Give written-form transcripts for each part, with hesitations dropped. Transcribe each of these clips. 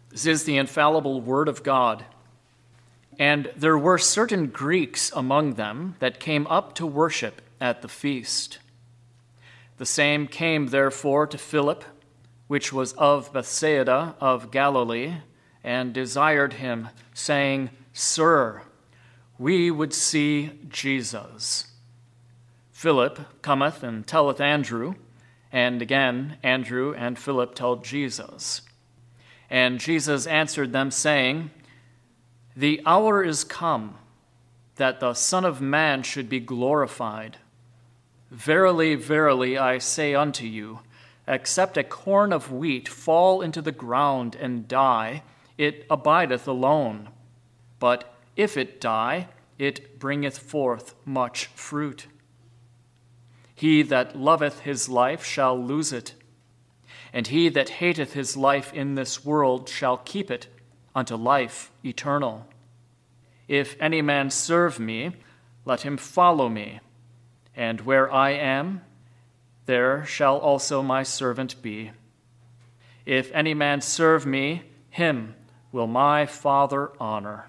This is the infallible Word of God. And there were certain Greeks among them that came up to worship at the feast. The same came therefore to Philip, which was of Bethsaida of Galilee, and desired him, saying, Sir, we would see Jesus. Philip cometh and telleth Andrew, and again Andrew and Philip tell Jesus. And Jesus answered them, saying, The hour is come, that the Son of Man should be glorified. Verily, verily, I say unto you, except a corn of wheat fall into the ground and die, it abideth alone. But if it die, it bringeth forth much fruit. He that loveth his life shall lose it, and he that hateth his life in this world shall keep it unto life eternal. If any man serve me, let him follow me. And where I am, there shall also my servant be. If any man serve me, him will my Father honor.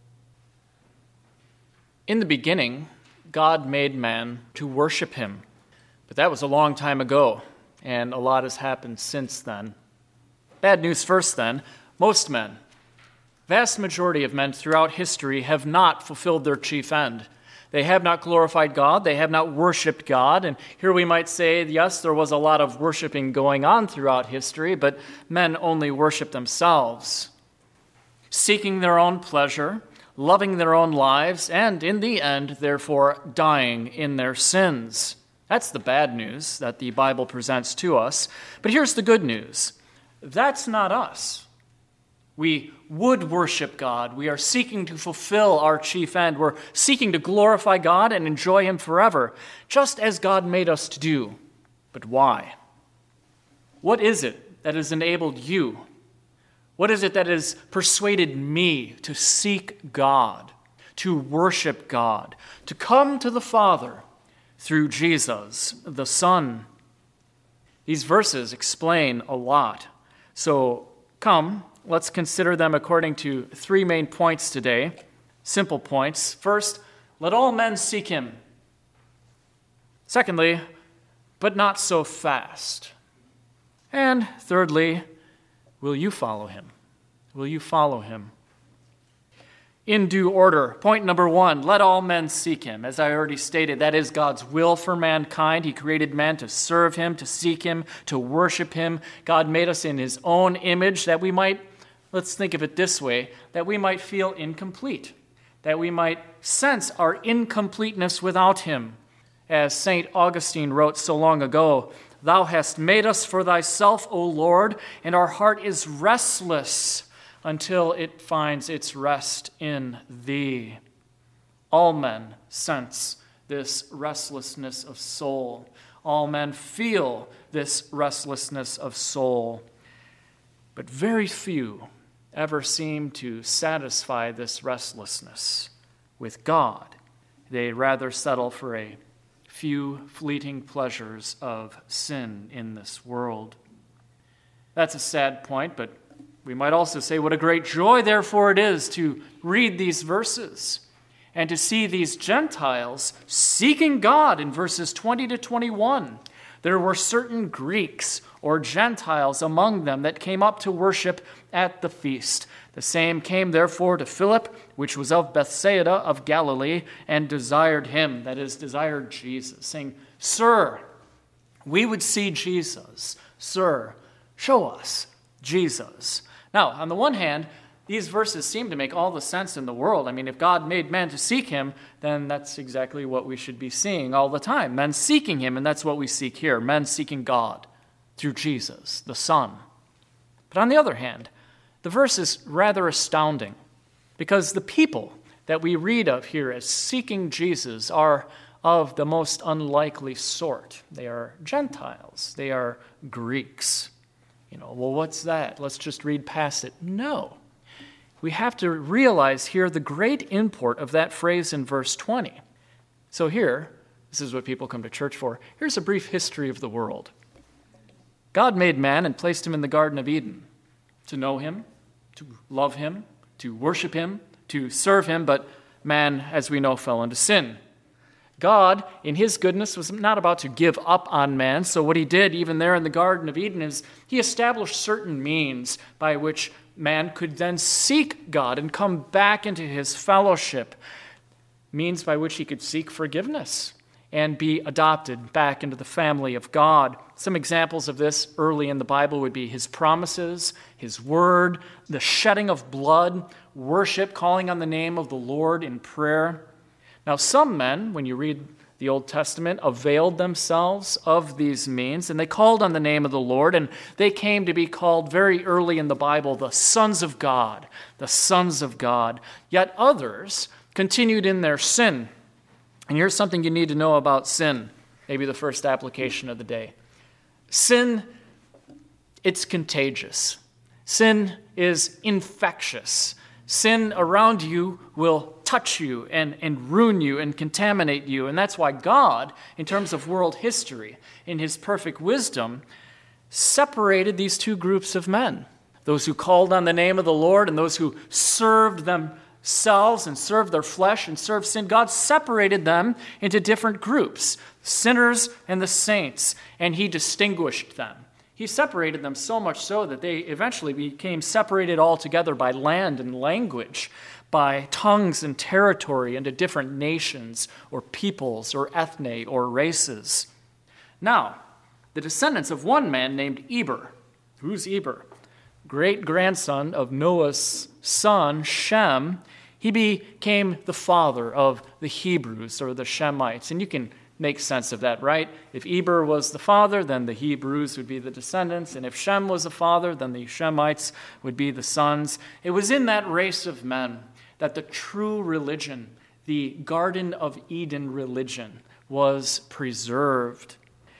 In the beginning, God made man to worship him. But that was a long time ago, and a lot has happened since then. Bad news first, then. Most men, vast majority of men throughout history, have not fulfilled their chief end. They have not glorified God. They have not worshiped God. And here we might say, yes, there was a lot of worshiping going on throughout history, but men only worship themselves, seeking their own pleasure, loving their own lives, and in the end, therefore, dying in their sins. That's the bad news that the Bible presents to us. But here's the good news. That's not us. We would worship God. We are seeking to fulfill our chief end. We're seeking to glorify God and enjoy him forever, just as God made us to do. But why? What is it that has enabled you? What is it that has persuaded me to seek God, to worship God, to come to the Father through Jesus, the Son? These verses explain a lot. So come, let's consider them according to three main points today. Simple points. First, let all men seek him. Secondly, but not so fast. And thirdly, will you follow him? Will you follow him? In due order, point number one, let all men seek him. As I already stated, that is God's will for mankind. He created man to serve him, to seek him, to worship him. God made us in his own image that we might, let's think of it this way, that we might feel incomplete, that we might sense our incompleteness without him. As St. Augustine wrote so long ago, Thou hast made us for thyself, O Lord, and our heart is restless until it finds its rest in thee. All men sense this restlessness of soul. All men feel this restlessness of soul. But very few ever seem to satisfy this restlessness with God. They rather settle for a few fleeting pleasures of sin in this world. That's a sad point, but we might also say what a great joy, therefore, it is to read these verses and to see these Gentiles seeking God in verses 20 to 21. There were certain Greeks or Gentiles among them that came up to worship at the feast. The same came therefore to Philip, which was of Bethsaida of Galilee, and desired him, that is, desired Jesus, saying, Sir, we would see Jesus. Sir, show us Jesus. Now, on the one hand, these verses seem to make all the sense in the world. I mean, if God made men to seek him, then that's exactly what we should be seeing all the time. Men seeking him, and that's what we seek here. Men seeking God through Jesus, the Son. But on the other hand, the verse is rather astounding because the people that we read of here as seeking Jesus are of the most unlikely sort. They are Gentiles. They are Greeks. Well, what's that? Let's just read past it. No. We have to realize here the great import of that phrase in verse 20. So here, this is what people come to church for. Here's a brief history of the world. God made man and placed him in the Garden of Eden to know him, to love him, to worship him, to serve him, but man, as we know, fell into sin. God, in his goodness, was not about to give up on man, so what he did, even there in the Garden of Eden, is he established certain means by which man could then seek God and come back into his fellowship, means by which he could seek forgiveness and be adopted back into the family of God. Some examples of this early in the Bible would be his promises, his word, the shedding of blood, worship, calling on the name of the Lord in prayer. Now, some men, when you read the Old Testament, availed themselves of these means, and they called on the name of the Lord, and they came to be called very early in the Bible the sons of God, the sons of God. Yet others continued in their sin. And here's something you need to know about sin, maybe the first application of the day. Sin, it's contagious. Sin is infectious. Sin around you will touch you and ruin you and contaminate you. And that's why God, in terms of world history, in his perfect wisdom, separated these two groups of men. Those who called on the name of the Lord and those who served themselves and served their flesh and served sin. God separated them into different groups, sinners and the saints, and he distinguished them. He separated them so much so that they eventually became separated altogether by land and language, by tongues and territory into different nations or peoples or ethne or races. Now, the descendants of one man named Eber. Who's Eber? Great-grandson of Noah's son, Shem. He became the father of the Hebrews or the Shemites. And you can make sense of that, right? If Eber was the father, then the Hebrews would be the descendants. And if Shem was the father, then the Shemites would be the sons. It was in that race of men that the true religion, the Garden of Eden religion, was preserved.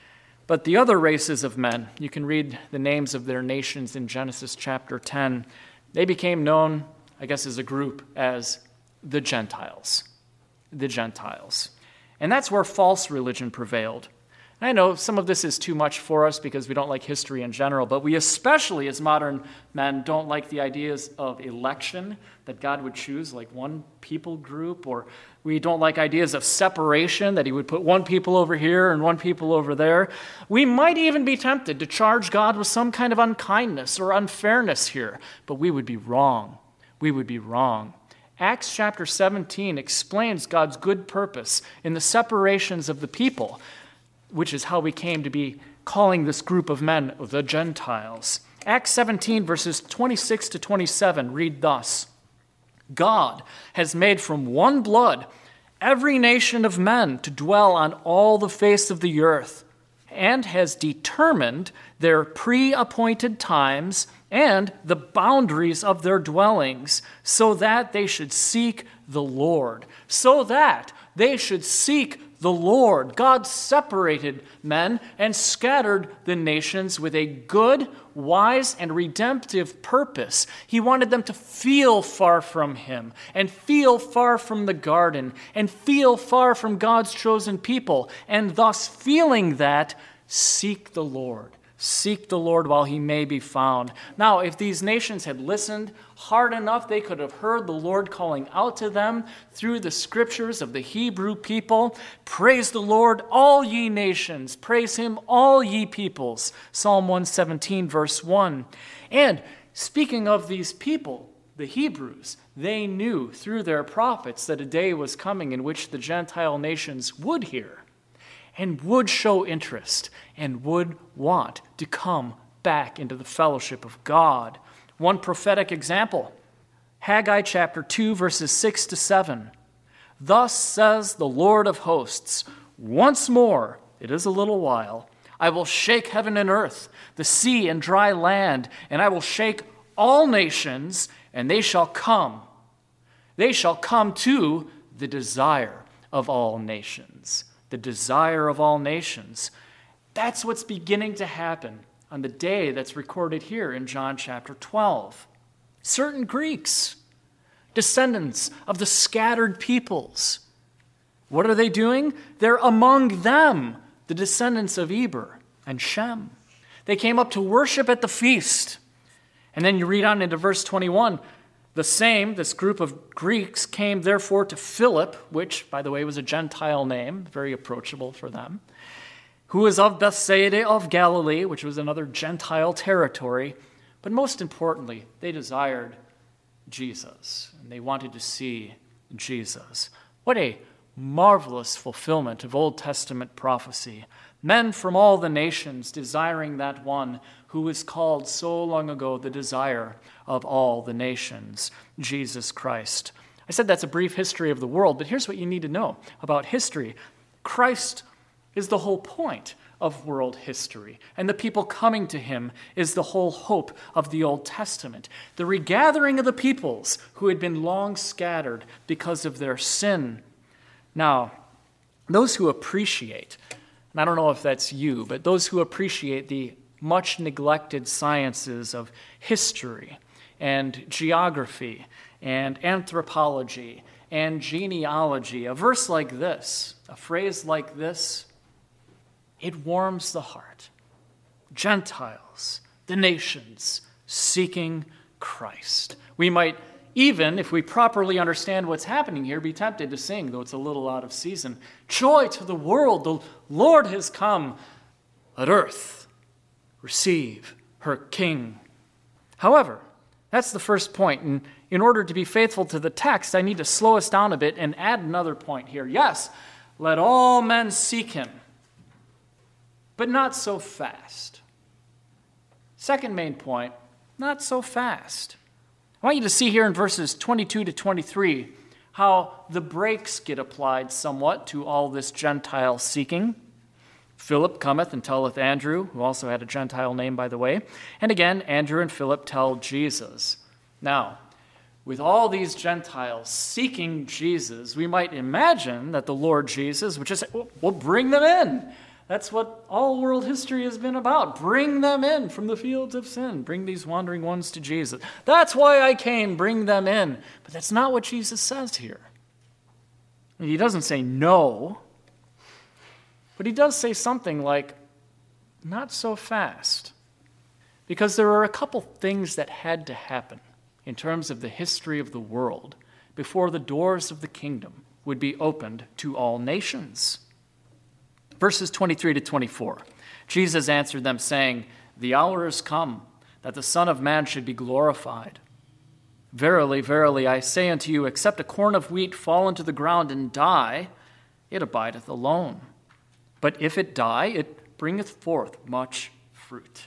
But the other races of men, you can read the names of their nations in Genesis chapter 10, they became known, I guess, as a group as the Gentiles. The Gentiles. And that's where false religion prevailed. And I know some of this is too much for us because we don't like history in general, but we especially as modern men don't like the ideas of election, that God would choose like one people group, or we don't like ideas of separation, that he would put one people over here and one people over there. We might even be tempted to charge God with some kind of unkindness or unfairness here, but we would be wrong. We would be wrong. Acts chapter 17 explains God's good purpose in the separations of the people, which is how we came to be calling this group of men the Gentiles. Acts 17, verses 26 to 27 read thus: God has made from one blood every nation of men to dwell on all the face of the earth, and has determined their pre-appointed times and the boundaries of their dwellings, so that they should seek the Lord. So that they should seek the Lord. God separated men and scattered the nations with a good, wise, and redemptive purpose. He wanted them to feel far from him and feel far from the garden and feel far from God's chosen people, and thus feeling that, seek the Lord. Seek the Lord while he may be found. Now, if these nations had listened hard enough, they could have heard the Lord calling out to them through the scriptures of the Hebrew people. Praise the Lord, all ye nations. Praise him, all ye peoples. Psalm 117, verse 1. And speaking of these people, the Hebrews, they knew through their prophets that a day was coming in which the Gentile nations would hear and would show interest and would want to come back into the fellowship of God. One prophetic example, Haggai chapter 2, verses 6 to 7. Thus says the Lord of hosts, once more, it is a little while, I will shake heaven and earth, the sea and dry land, and I will shake all nations, and they shall come. They shall come to the desire of all nations. The desire of all nations. That's what's beginning to happen on the day that's recorded here in John chapter 12. Certain Greeks, descendants of the scattered peoples. What are they doing? They're among them, the descendants of Eber and Shem. They came up to worship at the feast. And then you read on into verse 21. This group of Greeks came therefore to Philip, which, by the way, was a Gentile name, very approachable for them, who was of Bethsaida of Galilee, which was another Gentile territory. But most importantly, they desired Jesus, and they wanted to see Jesus. What a marvelous fulfillment of Old Testament prophecy. Men from all the nations desiring that one who was called so long ago the desire of all the nations, Jesus Christ. I said that's a brief history of the world, but here's what you need to know about history. Christ is the whole point of world history, and the people coming to him is the whole hope of the Old Testament. The regathering of the peoples who had been long scattered because of their sin. Now, those who appreciate, and I don't know if that's you, but those who appreciate the much neglected sciences of history and geography and anthropology and genealogy, a verse like this, a phrase like this, it warms the heart. Gentiles, the nations, seeking Christ. We might even, if we properly understand what's happening here, be tempted to sing, though it's a little out of season, joy to the world, the Lord has come. Let earth receive her King. However, that's the first point. And in order to be faithful to the text, I need to slow us down a bit and add another point here. Yes, let all men seek him, but not so fast. Second main point, not so fast. I want you to see here in verses 22 to 23 how the brakes get applied somewhat to all this Gentile seeking. Philip cometh and telleth Andrew, who also had a Gentile name, by the way. And again, Andrew and Philip tell Jesus. Now, with all these Gentiles seeking Jesus, we might imagine that the Lord Jesus would just say, well, bring them in. That's what all world history has been about. Bring them in from the fields of sin. Bring these wandering ones to Jesus. That's why I came. Bring them in. But that's not what Jesus says here. He doesn't say no, but he does say something like, not so fast. Because there are a couple things that had to happen in terms of the history of the world before the doors of the kingdom would be opened to all nations. Verses 23 to 24. Jesus answered them, saying, the hour is come, that the Son of Man should be glorified. Verily, verily, I say unto you, except a corn of wheat fall into the ground and die, it abideth alone. But if it die, it bringeth forth much fruit.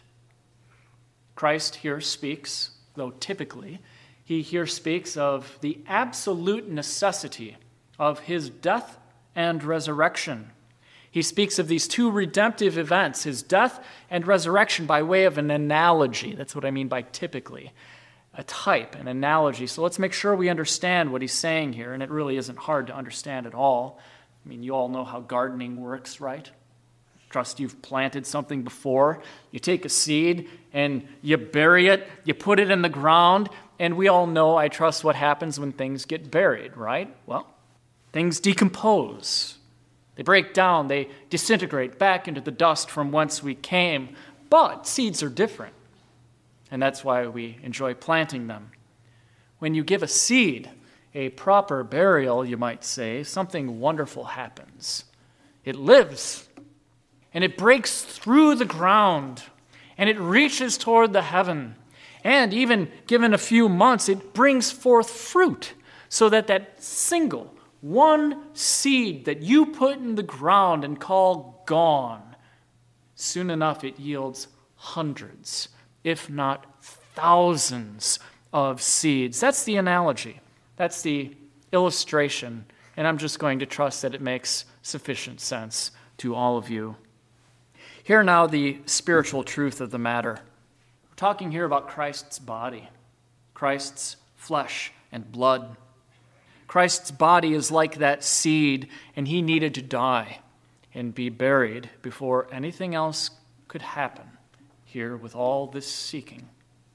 Christ here speaks, though typically, he here speaks of the absolute necessity of his death and resurrection. He speaks of these two redemptive events, his death and resurrection, by way of an analogy. That's what I mean by typically. A type, an analogy. So let's make sure we understand what he's saying here, and it really isn't hard to understand at all. I mean, you all know how gardening works, right? Trust you've planted something before. You take a seed and you bury it, you put it in the ground, and we all know, I trust, what happens when things get buried, right? Well, things decompose. They break down, they disintegrate back into the dust from whence we came. But seeds are different, and that's why we enjoy planting them. When you give a seed a proper burial, you might say, something wonderful happens. It lives, and it breaks through the ground, and it reaches toward the heaven. And even given a few months, it brings forth fruit, so that single one seed that you put in the ground and call gone, soon enough it yields hundreds, if not thousands of seeds. That's the analogy. That's the illustration. And I'm just going to trust that it makes sufficient sense to all of you. Hear now the spiritual truth of the matter. We're talking here about Christ's body, Christ's flesh and blood. Christ's body is like that seed, and he needed to die and be buried before anything else could happen here with all this seeking.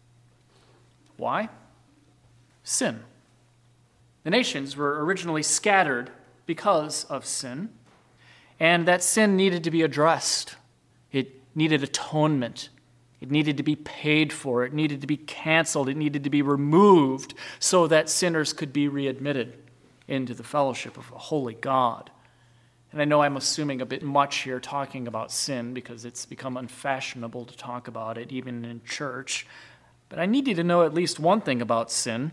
Why? Sin. The nations were originally scattered because of sin, and that sin needed to be addressed. It needed atonement. It needed to be paid for. It needed to be canceled. It needed to be removed so that sinners could be readmitted into the fellowship of a holy God. And I know I'm assuming a bit much here talking about sin because it's become unfashionable to talk about it, even in church. But I need you to know at least one thing about sin.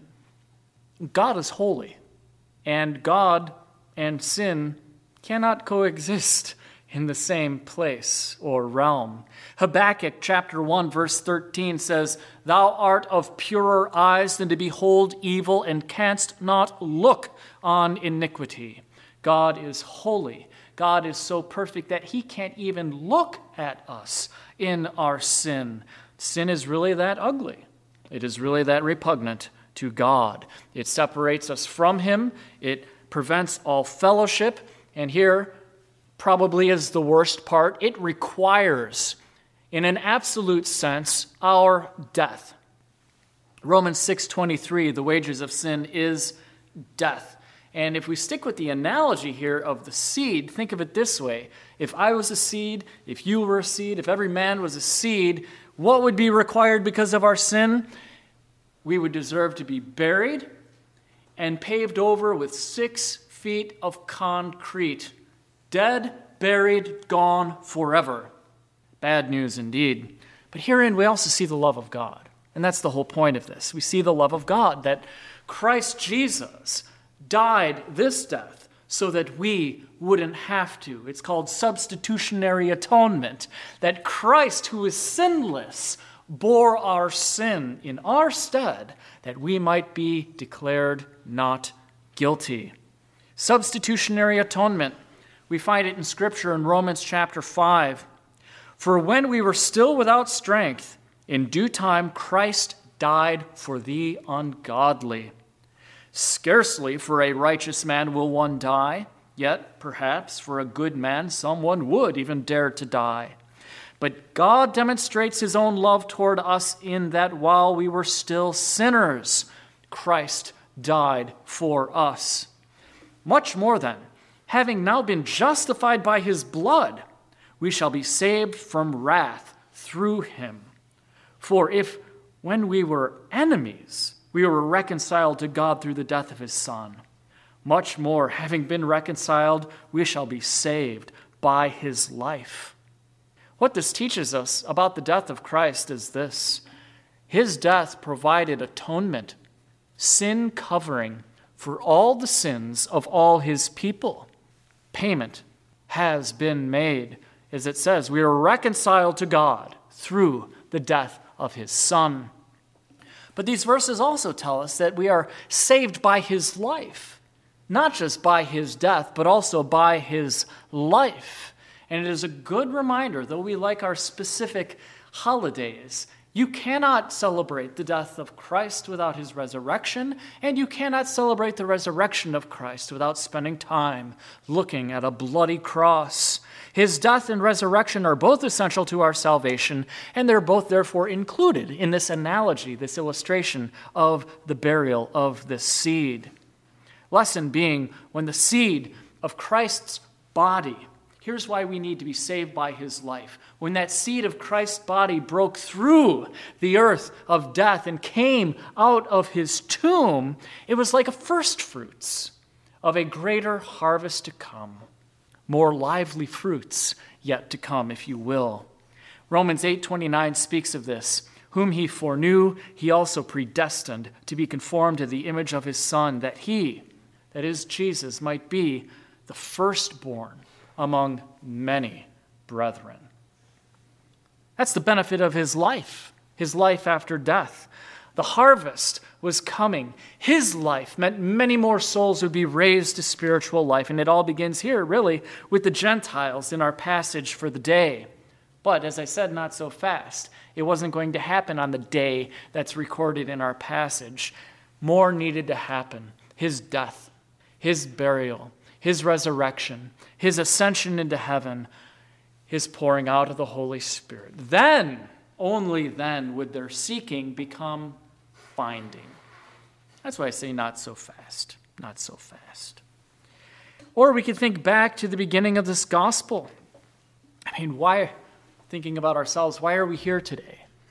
God is holy, and God and sin cannot coexist in the same place or realm. Habakkuk chapter 1 verse 13 says, "Thou art of purer eyes than to behold evil, and canst not look on iniquity." God is holy. God is so perfect that he can't even look at us in our sin. Sin is really that ugly. It is really that repugnant to God. It separates us from him. It prevents all fellowship. And here probably is the worst part. It requires, in an absolute sense, our death. Romans 6:23, the wages of sin is death. And if we stick with the analogy here of the seed, think of it this way. If I was a seed, if you were a seed, if every man was a seed, what would be required because of our sin? We would deserve to be buried and paved over with 6 feet of concrete. Dead, buried, gone forever. Bad news indeed. But herein we also see the love of God. And that's the whole point of this. We see the love of God, that Christ Jesus died this death so that we wouldn't have to. It's called substitutionary atonement. That Christ, who is sinless, bore our sin in our stead, that we might be declared not guilty. Substitutionary atonement. We find it in Scripture in Romans chapter 5. "For when we were still without strength, in due time Christ died for the ungodly. Scarcely for a righteous man will one die, yet perhaps for a good man someone would even dare to die. But God demonstrates his own love toward us in that while we were still sinners, Christ died for us. Much more then, having now been justified by his blood, we shall be saved from wrath through him. For if, when we were enemies, we were reconciled to God through the death of his Son, much more, having been reconciled, we shall be saved by his life." What this teaches us about the death of Christ is this. His death provided atonement, sin covering for all the sins of all his people. Payment has been made. As it says, we are reconciled to God through the death of his Son. But these verses also tell us that we are saved by his life, not just by his death, but also by his life. And it is a good reminder, though we like our specific holidays, you cannot celebrate the death of Christ without his resurrection, and you cannot celebrate the resurrection of Christ without spending time looking at a bloody cross. His death and resurrection are both essential to our salvation, and they're both therefore included in this analogy, this illustration of the burial of the seed. Lesson being, when the seed of Christ's body, here's why we need to be saved by his life. When that seed of Christ's body broke through the earth of death and came out of his tomb, it was like a first fruits of a greater harvest to come. More lively fruits yet to come, if you will. Romans 8:29 speaks of this. Whom he foreknew, he also predestined to be conformed to the image of his Son, that he, that is Jesus, might be the firstborn among many brethren. That's the benefit of his life after death. The harvest was coming. His life meant many more souls would be raised to spiritual life, and it all begins here, really, with the Gentiles in our passage for the day. But, as I said, not so fast. It wasn't going to happen on the day that's recorded in our passage. More needed to happen. His death, his burial, his resurrection, his ascension into heaven, his pouring out of the Holy Spirit. Then, only then, would their seeking become finding. That's why I say not so fast, not so fast. Or we could think back to the beginning of this gospel. I mean, why, thinking about ourselves, why are we here today?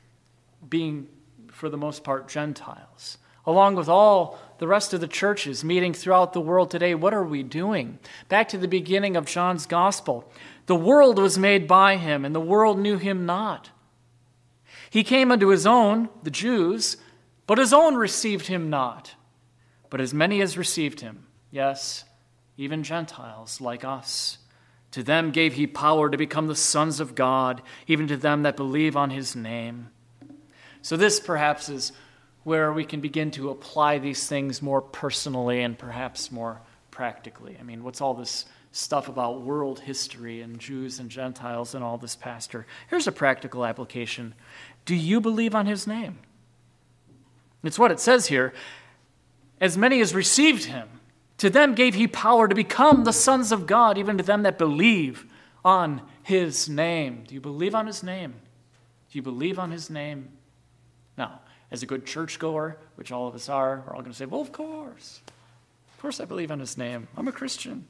being, for the most part, Gentiles. Along with all the rest of the churches meeting throughout the world today, what are we doing? Back to the beginning of John's gospel. The world was made by him, and the world knew him not. He came unto his own, the Jews, but his own received him not. But as many as received him, yes, even Gentiles like us, to them gave he power to become the sons of God, even to them that believe on his name. So this perhaps is where we can begin to apply these things more personally and perhaps more practically. I mean, what's all this stuff about world history and Jews and Gentiles and all this, Pastor? Here's a practical application. Do you believe on his name? It's what it says here. As many as received him, to them gave he power to become the sons of God, even to them that believe on his name. Do you believe on his name? Do you believe on his name? Now, as a good churchgoer, which all of us are, we're all going to say, well, of course. Of course I believe on his name. I'm a Christian.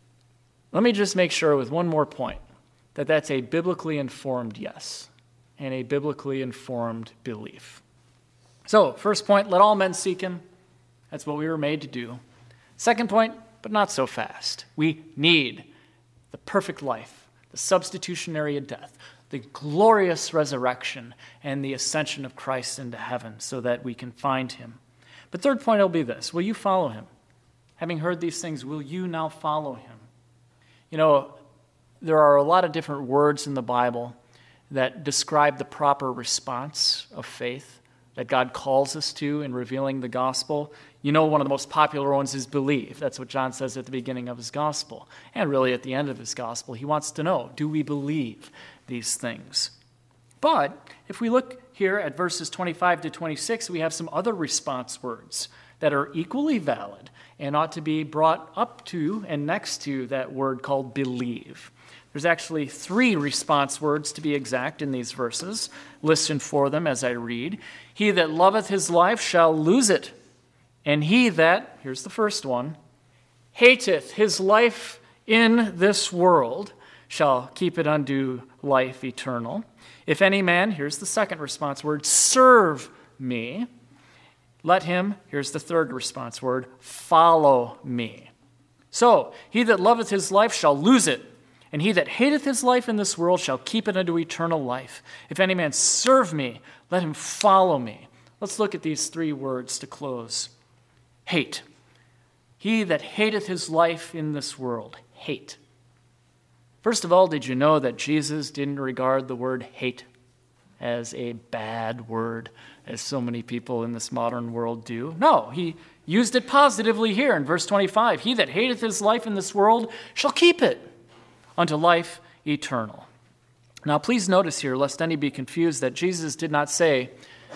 Let me just make sure with one more point that that's a biblically informed yes and a biblically informed belief. So, first point, let all men seek him. That's what we were made to do. Second point, but not so fast. We need the perfect life, the substitutionary death, the glorious resurrection, and the ascension of Christ into heaven so that we can find him. But third point will be this. Will you follow him? Having heard these things, will you now follow him? You know, there are a lot of different words in the Bible that describe the proper response of faith that God calls us to in revealing the gospel. You know, one of the most popular ones is believe. That's what John says at the beginning of his gospel. And really at the end of his gospel, he wants to know, do we believe these things? But if we look here at verses 25 to 26, we have some other response words that are equally valid and ought to be brought up to and next to that word called believe. There's actually 3 response words to be exact in these verses. Listen for them as I read. He that loveth his life shall lose it. And he that, here's the first one, hateth his life in this world shall keep it unto life eternal. If any man, here's the second response word, serve me, let him, here's the third response word, follow me. So, he that loveth his life shall lose it, and he that hateth his life in this world shall keep it unto eternal life. If any man serve me, let him follow me. Let's look at these 3 words to close. Hate. He that hateth his life in this world. Hate. First of all, did you know that Jesus didn't regard the word hate as a bad word, as so many people in this modern world do? No, he used it positively here in verse 25. He that hateth his life in this world shall keep it unto life eternal. Now, please notice here, lest any be confused, that Jesus did not say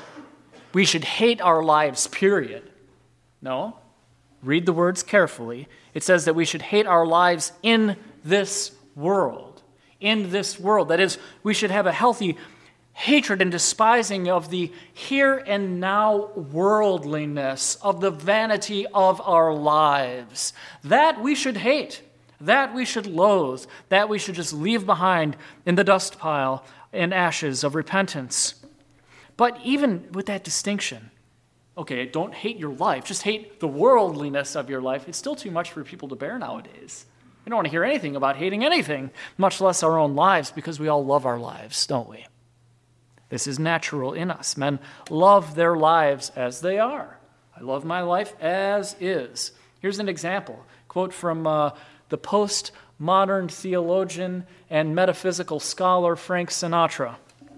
we should hate our lives, period. No. Read the words carefully. It says that we should hate our lives in this world. In this world. That is, we should have a healthy hatred and despising of the here and now worldliness, of the vanity of our lives. That we should hate. That we should loathe. That we should just leave behind in the dust pile and ashes of repentance. But even with that distinction, okay, don't hate your life, just hate the worldliness of your life. It's still too much for people to bear nowadays. We don't want to hear anything about hating anything, much less our own lives, because we all love our lives, don't we? This is natural in us. Men love their lives as they are. I love my life as is. Here's an example. Quote from the postmodern theologian and metaphysical scholar Frank Sinatra.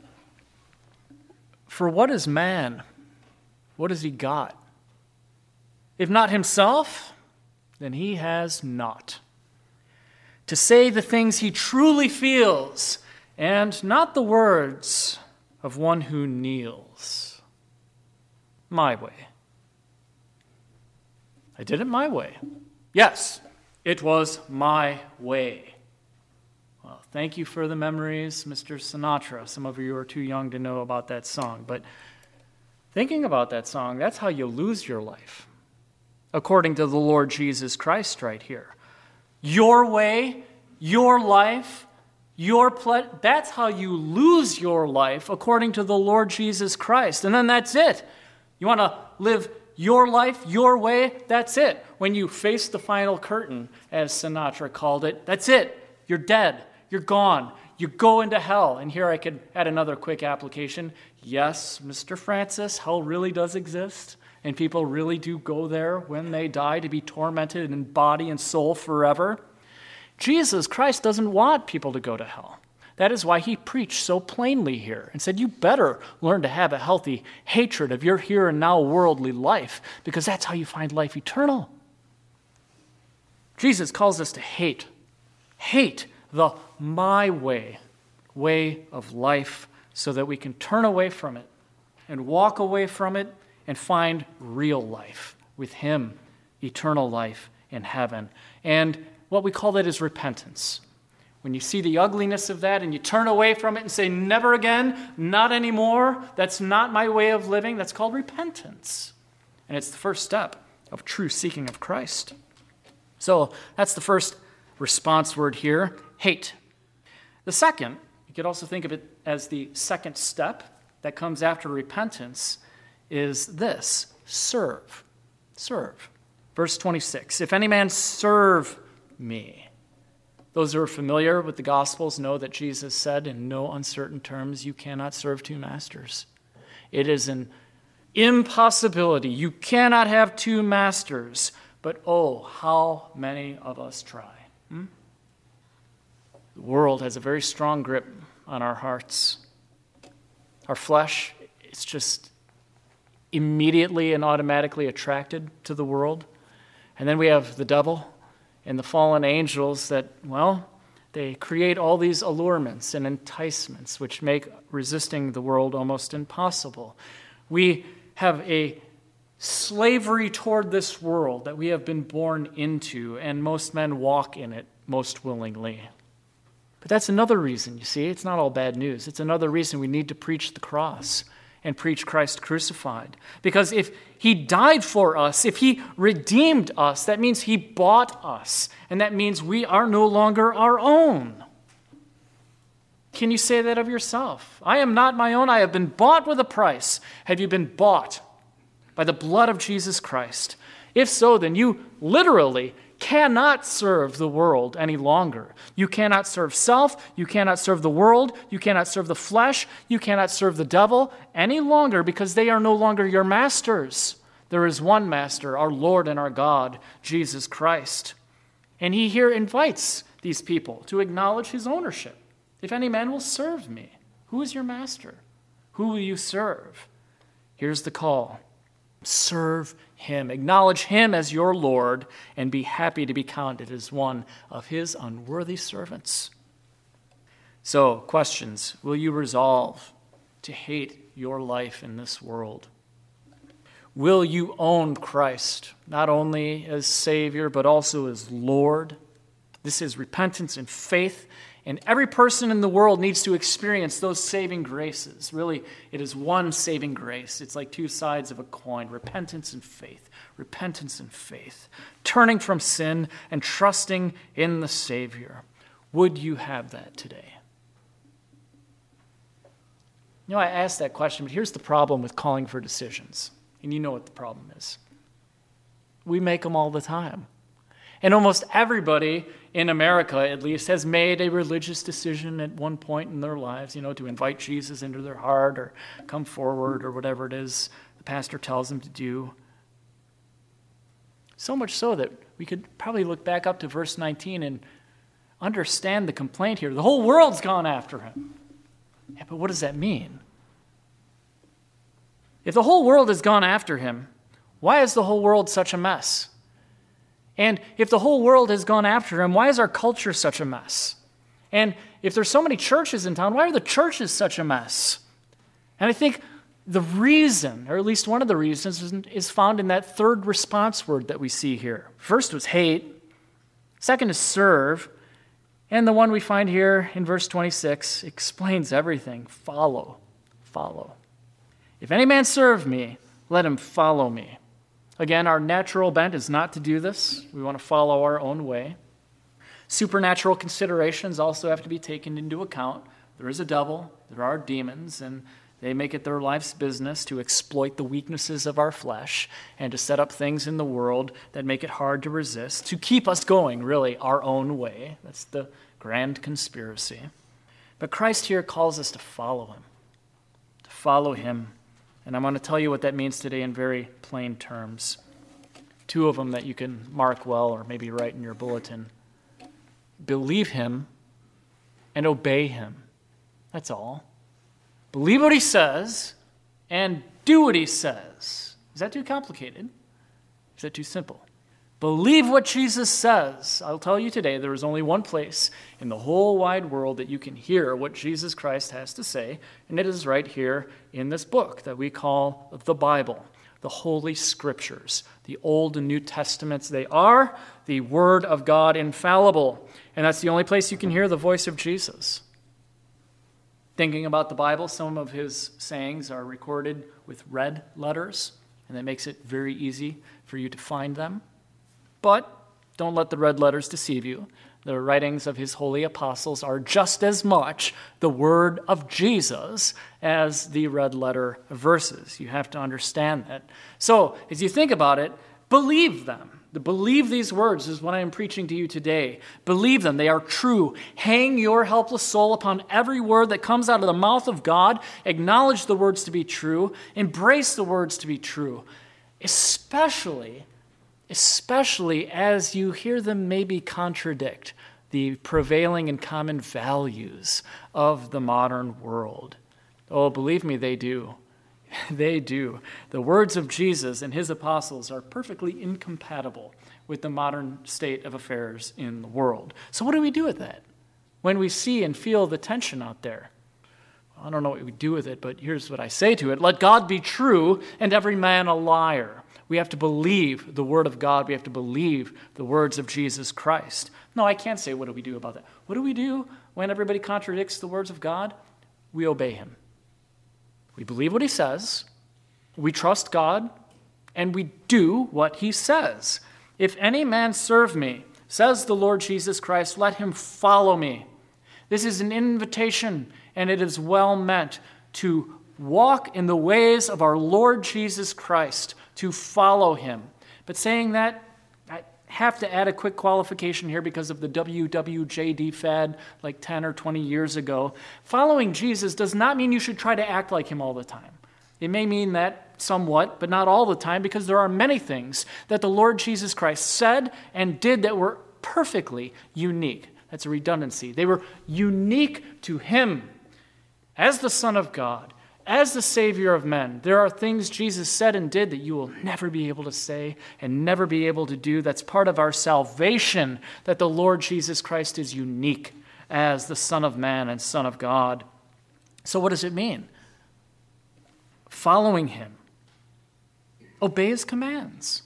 For what is man? What has he got? If not himself, then he has naught. To say the things he truly feels, and not the words of one who kneels. My way. I did it my way. Yes, it was my way. Well, thank you for the memories, Mr. Sinatra. Some of you are too young to know about that song, but thinking about that song, that's how you lose your life, according to the Lord Jesus Christ right here. Your way, your life, That's how you lose your life according to the Lord Jesus Christ. And then that's it. You want to live your life your way? That's it. When you face the final curtain, as Sinatra called it, that's it. You're dead. You're gone. You go into hell. And here I could add another quick application. Yes, Mr. Francis, hell really does exist. And people really do go there when they die to be tormented in body and soul forever. Jesus Christ doesn't want people to go to hell. That is why he preached so plainly here and said, you better learn to have a healthy hatred of your here and now worldly life, because that's how you find life eternal. Jesus calls us to hate the my way of life, so that we can turn away from it and walk away from it and find real life with him, eternal life in heaven. And what we call that is repentance. When you see the ugliness of that and you turn away from it and say, never again, not anymore, that's not my way of living, that's called repentance. And it's the first step of true seeking of Christ. So that's the first response word here, hate. The second, you could also think of it as the second step that comes after repentance, is this, serve. Serve. Verse 26, if any man serve me. Those who are familiar with the Gospels know that Jesus said in no uncertain terms, you cannot serve two masters. It is an impossibility. You cannot have two masters. But oh, how many of us try. The world has a very strong grip on our hearts. Our flesh is just immediately and automatically attracted to the world. And then we have the devil and the fallen angels that, well, they create all these allurements and enticements which make resisting the world almost impossible. We have a slavery toward this world that we have been born into, and most men walk in it most willingly. But that's another reason, you see. It's not all bad news. It's another reason we need to preach the cross and preach Christ crucified. Because if he died for us, if he redeemed us, that means he bought us. And that means we are no longer our own. Can you say that of yourself? I am not my own. I have been bought with a price. Have you been bought by the blood of Jesus Christ? If so, then you literally cannot serve the world any longer. You cannot serve self, you cannot serve the world, you cannot serve the flesh, you cannot serve the devil any longer, because they are no longer your masters. There is one master, our Lord and our God, Jesus Christ. And he here invites these people to acknowledge his ownership. If any man will serve me, who is your master? Who will you serve? Here's the call. Serve him. Acknowledge him as your Lord and be happy to be counted as one of his unworthy servants. So, questions. Will you resolve to hate your life in this world? Will you own Christ, not only as Savior, but also as Lord? This is repentance and faith. And every person in the world needs to experience those saving graces. Really, it is one saving grace. It's like two sides of a coin, repentance and faith. Repentance and faith. Turning from sin and trusting in the Savior. Would you have that today? You know, I asked that question, but here's the problem with calling for decisions. And you know what the problem is. We make them all the time. And almost everybody in America, at least, has made a religious decision at one point in their lives, to invite Jesus into their heart or come forward or whatever it is the pastor tells them to do. So much so that we could probably look back up to verse 19 and understand the complaint here. The whole world's gone after him. Yeah, but what does that mean? If the whole world has gone after him, why is the whole world such a mess? And if the whole world has gone after him, why is our culture such a mess? And if there's so many churches in town, why are the churches such a mess? And I think the reason, or at least one of the reasons, is found in that third response word that we see here. First was hate. Second is serve. And the one we find here in verse 26 explains everything. Follow. Follow. If any man serve me, let him follow me. Again, our natural bent is not to do this. We want to follow our own way. Supernatural considerations also have to be taken into account. There is a devil, there are demons, and they make it their life's business to exploit the weaknesses of our flesh and to set up things in the world that make it hard to resist, to keep us going, really, our own way. That's the grand conspiracy. But Christ here calls us to follow him. To follow him. And I'm going to tell you what that means today in very plain terms. Two of them that you can mark well or maybe write in your bulletin. Believe him and obey him. That's all. Believe what he says and do what he says. Is that too complicated? Is that too simple? Believe what Jesus says. I'll tell you today, there is only one place in the whole wide world that you can hear what Jesus Christ has to say, and it is right here in this book that we call the Bible, the Holy Scriptures, the Old and New Testaments. They are the Word of God infallible, and that's the only place you can hear the voice of Jesus. Thinking about the Bible, some of his sayings are recorded with red letters, and that makes it very easy for you to find them. But don't let the red letters deceive you. The writings of his holy apostles are just as much the word of Jesus as the red letter verses. You have to understand that. So, as you think about it, believe them. To believe these words is what I am preaching to you today. Believe them. They are true. Hang your helpless soul upon every word that comes out of the mouth of God. Acknowledge the words to be true. Embrace the words to be true. Especially as you hear them maybe contradict the prevailing and common values of the modern world. Oh, believe me, they do. They do. The words of Jesus and his apostles are perfectly incompatible with the modern state of affairs in the world. So what do we do with that when we see and feel the tension out there? I don't know what we do with it, but here's what I say to it. Let God be true and every man a liar. We have to believe the word of God. We have to believe the words of Jesus Christ. No, I can't say what do we do about that. What do we do when everybody contradicts the words of God? We obey him. We believe what he says, we trust God, and we do what he says. If any man serve me, says the Lord Jesus Christ, let him follow me. This is an invitation, and it is well meant to walk in the ways of our Lord Jesus Christ, to follow him. But saying that, I have to add a quick qualification here because of the WWJD fad like 10 or 20 years ago. Following Jesus does not mean you should try to act like him all the time. It may mean that somewhat, but not all the time, because there are many things that the Lord Jesus Christ said and did that were perfectly unique. That's a redundancy. They were unique to him as the Son of God. As the Savior of men, there are things Jesus said and did that you will never be able to say and never be able to do. That's part of our salvation, that the Lord Jesus Christ is unique as the Son of Man and Son of God. So what does it mean? Following him. Obey his commands.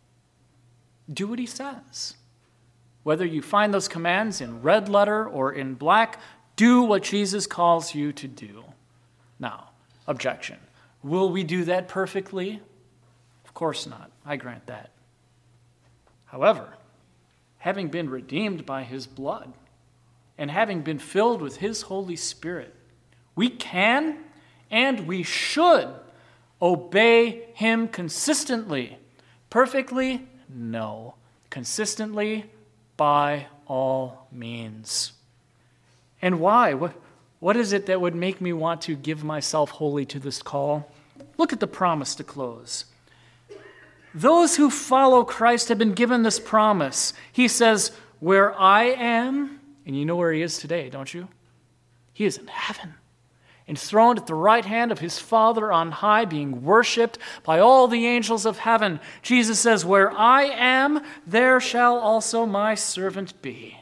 Do what he says. Whether you find those commands in red letter or in black, do what Jesus calls you to do. Now, objection. Will we do that perfectly? Of course not. I grant that. However, having been redeemed by his blood and having been filled with his Holy Spirit, we can and we should obey him consistently. Perfectly? No. Consistently? By all means. And why? What is it that would make me want to give myself wholly to this call? Look at the promise to close. Those who follow Christ have been given this promise. He says, where I am, and you know where he is today, don't you? He is in heaven, enthroned at the right hand of his Father on high, being worshipped by all the angels of heaven. Jesus says, where I am, there shall also my servant be.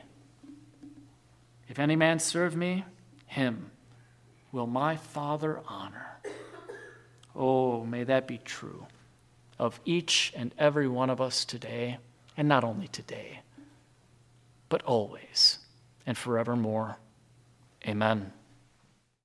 If any man serve me, him will my Father honor. Oh, may that be true of each and every one of us today, and not only today, but always and forevermore. Amen.